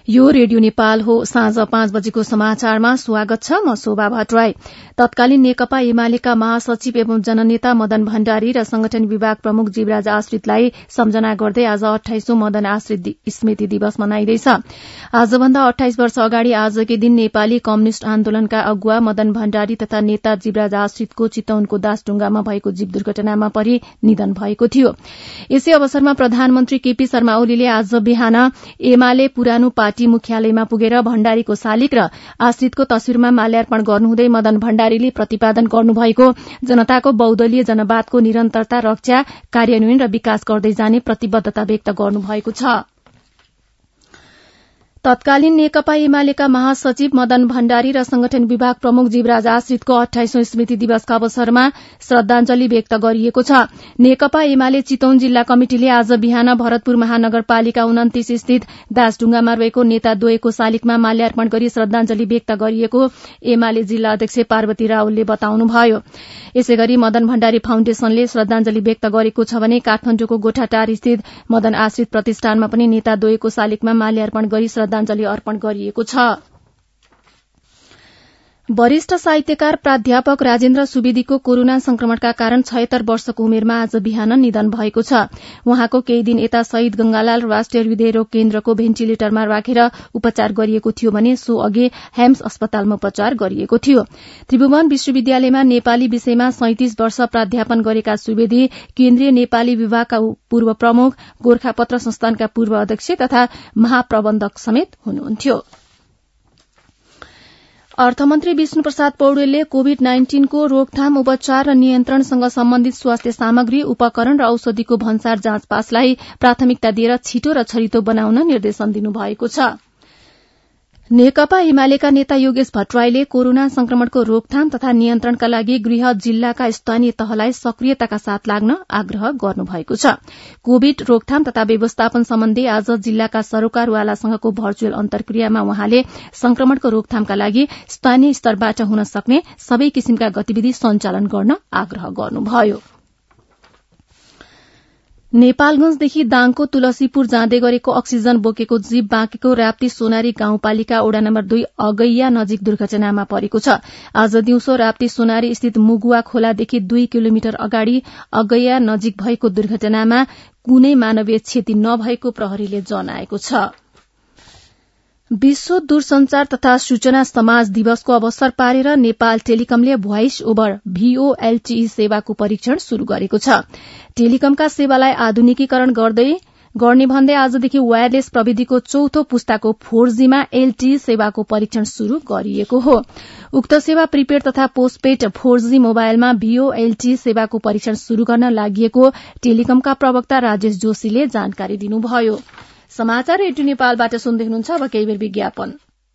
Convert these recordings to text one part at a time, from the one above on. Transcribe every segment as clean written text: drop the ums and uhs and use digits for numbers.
यो रेडियो नेपाल हो। साँझ 5 बजेको समाचारमा स्वागत छ। म शोभा भट्टराई। तत्कालीन नेकपा एमालेका महासचिव एवं जननेता मदन भण्डारी र संगठन विभाग प्रमुख जीवराज आश्रितलाई सम्झना गर्दै आज 28औं मदन आश्रित स्मृति दिवस मनाइँदैछ। आजभन्दा 28 वर्ष अगाडि आजकै दिन नेपाली कम्युनिष्ट आन्दोलनका अगुवा मदन भण्डारी तथा नेता जीवराज आश्रितको चितवनको दासढुङ्गामा भएको जीव दुर्घटनामा परि निधन भएको थियो। यसै अवसरमा प्रधानमन्त्री केपी शर्मा ओलीले आज बिहान एमाले पुरानो पार्टी मुख्यालयमा पुगेर भण्डारीको शालिग र आश्रितको तस्विरमा माल्यार्पण गर्नुहुँदै मदन भण्डारीले प्रतिपादन गर्नुभएको जनताको बहुदलीय जनवादको निरन्तरता, रक्षा, कार्यान्वयन र विकास गर्दै जाने प्रतिबद्धता व्यक्त गर्नुभएको छ। तत्कालीन नेकपा एमालेका महासचिव मदन भण्डारी र संगठन विभाग प्रमुख जीवराज आश्रितको 28औं स्मृति दिवसका अवसरमा श्रद्धांजलि व्यक्त गरिएको छ। नेकपा एमाले चितवन जिल्ला कमिटिले आज बिहान भरतपुर महानगरपालिका 29 स्थित दासढुङ्गामा रहेको नेता द्वयको शालिगमा माल्यार्पण गरी श्रद्धांजलि व्यक्त गरिएको एमाले जिल्ला अध्यक्ष पार्वती रावलले बताउनुभयो। यसैगरी मदन भण्डारी फाउन्डेशनले श्रद्धांजलि व्यक्त गरेको छ भने काठमाडौँको गोठाटार स्थित मदन आश्रित प्रतिष्ठानमा पनि नेता द्वयको शालिगमा माल्यार्पण गरी श्रद्धांजलि अर्पण गरिएको छ। वरिष्ठ साहित्यकार प्राध्यापक राजेन्द्र सुवेदीको कोरोना संक्रमणका कारण 76 वर्षको उमेरमा आज बिहान निधन भएको छ। उहाँको केही दिन यता शहीद गंगालाल राष्ट्रिय हृदयरोग केन्द्रको भेन्टिलेटरमा राखेर उपचार गरिएको थियो भने सो अघि हेम्स अस्पतालमा उपचार गरिएको थियो। त्रिभुवन विश्वविद्यालयमा नेपाली विषयमा 37 वर्ष प्राध्यापन गरेका सुवेदी केन्द्रीय नेपाली विभागका पूर्व प्रमुख, गोरखापत्र संस्थानका पूर्व अध्यक्ष तथा महाप्रबन्धक समेत हुनुहुन्थ्यो। अर्थमन्त्री विष्णुप्रसाद पौडेलले कोविड-19 को रोकथाम, उपचार र नियन्त्रणसँग सम्बन्धित स्वास्थ्य सामग्री, उपकरण र औषधिको भन्सार जाँच पासलाई प्राथमिकता दिएर छिटो र छरितो बनाउन निर्देशन दिनुभएको छ। नेकपा एमालेका नेता योगेश भट्टराईले कोरोना संक्रमणको रोकथाम तथा नियन्त्रणका लागि गृह जिल्लाका स्थानीय तहलाई सक्रियताका साथ लाग्न आग्रह गर्नुभएको छ। कोविड रोकथाम तथा व्यवस्थापन सम्बन्धी आज जिल्लाका सरोकारवालासँगको भर्चुअल अन्तर्क्रियामा उहाँले संक्रमणको रोकथामका लागि स्थानीय स्तरबाट हुन सक्ने सबै किसिमका गतिविधि सञ्चालन गर्न आग्रह गर्नुभयो। नेपालगंजदेखि दाङको तुलसीपुर जाँदै गरेको अक्सिजन बोकेको जीप बाँकेको राप्ती सोनारी गाउँपालिका वडा नम्बर 2 अगैया नजिक दुर्घटनामा परेको छ। आज दिउँसो राप्ती सोनारी स्थित मुगुवा खोलादेखि 2 किलोमिटर अगाडि अगैया नजिक भएको दुर्घटनामा कुनै मानवीय क्षति नभएको प्रहरीले जनाएको छ। विश्व दूरसंचार तथा सूचना समाज दिवसको अवसर पारेर नेपाल टेलिकमले भोइस ओभर VoLTE सेवाको परीक्षण शुरू गरेको छ। टेलिकमका सेवालाई आधुनिकीकरण गर्ने भन्दै आजदेखि वायरलेस प्रविधिको चौथो पुस्ताको 4G मा LTE सेवाको परीक्षण शुरू गरिएको हो। उक्त सेवा प्रिपेड तथा पोस्टपेड 4G मोबाइलमा VoLTE सेवाको परीक्षण शुरू गर्न लागि टेलिकमका प्रवक्ता राजेश जोशीले जानकारी दिनुभयो। समाचार रेडियो नेपालबाट सुन्दै हुनुहुन्छ। अब केही बेर विज्ञापन।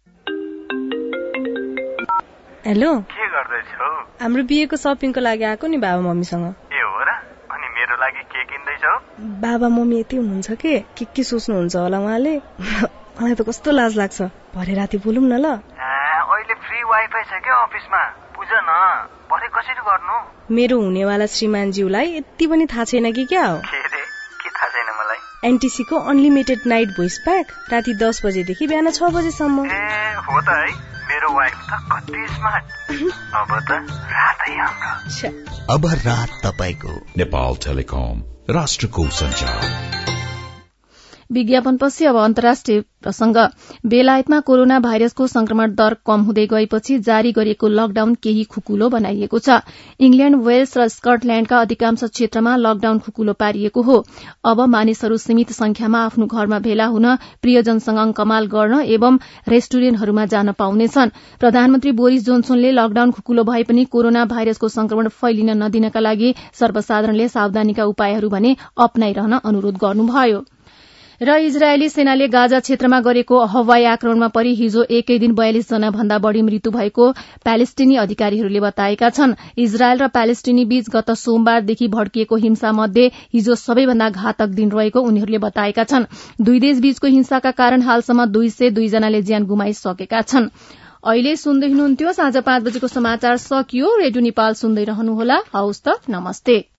हेलो, के गर्दैछौ? हाम्रो बिहेको शपिङको लागि आएको नि बाबा मम्मीसँग। ए हो र? अनि मेरो लागि के किन्दैछौ? बाबा मम्मी यति हुनुहुन्छ के सोच्नुहुन्छ होला उहाँले। मलाई त कस्तो लाज लाग्छ। भरे राति बोलौँ न ल। अहिले फ्री वाइफाई छ के अफिसमा? बुझ न, भरे कसरी गर्नु? मेरो हुनेवाला श्रीमानज्यूलाई यति पनि थाहा छैन कि क्या हो? के थाहा छैन मलाई? एनटीसी को अनलिमिटेड नाइट भोइस प्याक राति 10 बजेदेखि बिहान 6 बजेसम्म। हो त है, मेरो वाइफ त कति स्मार्ट। अब त रातै हाम्रो। अब रात तपाईको। नेपाल टेलिकम, राष्ट्रको सञ्चार। विज्ञापनपछि अब अन्तर्राष्ट्रिय प्रसंग। बेलायतमा कोरोना भाइरसको संक्रमण दर कम हुँदै गएपछि जारी गरिएको लकडाउन केही खुकुलो बनाइएको छ। इंग्ल्याण्ड, वेल्स र स्कटल्याण्डका अधिकांश क्षेत्रमा लकडाउन खुकुलो पारिएको हो। अब मानिसहरू सीमित संख्यामा आफ्नो घरमा भेला हुन, प्रियजनसँग अङ्कमाल गर्न एवं रेस्टुरेन्टहरूमा जान पाउनेछन्। प्रधानमन्त्री बोरिस जोन्सनले लकडाउन खुकुलो भए पनि कोरोना भाइरसको संक्रमण फैलिन नदिनका लागि सर्वसाधारणले सावधानीका उपायहरू भने अपनाइरहन अनुरोध गर्नुभयो। र इजरायली सेनाले गाजा क्षेत्रमा गरेको हवाई आक्रमणमा परि हिजो एकै दिन 42 जना भन्दा बढ़ी मृत्यु भएको प्यालेस्टिनी अधिकारीहरूले बताएका छन्। इजरायल र प्यालेस्टिनी बीच गत सोमबारदेखि भड्किएको हिंसा मध्ये हिजो सबैभन्दा घातक दिन रहेको उनीहरूले बताएका छन्। दुई देश बीचको हिंसाका कारण हालसम्म 202 जनाले ज्यान गुमाइसकेका छन्। अहिले सुन्दै हुनुहुन्थ्यो साँझ 5 बजेको समाचार सकियो। रेडियो नेपाल सुन्दै रहनुहोला। हवस् त, नमस्ते।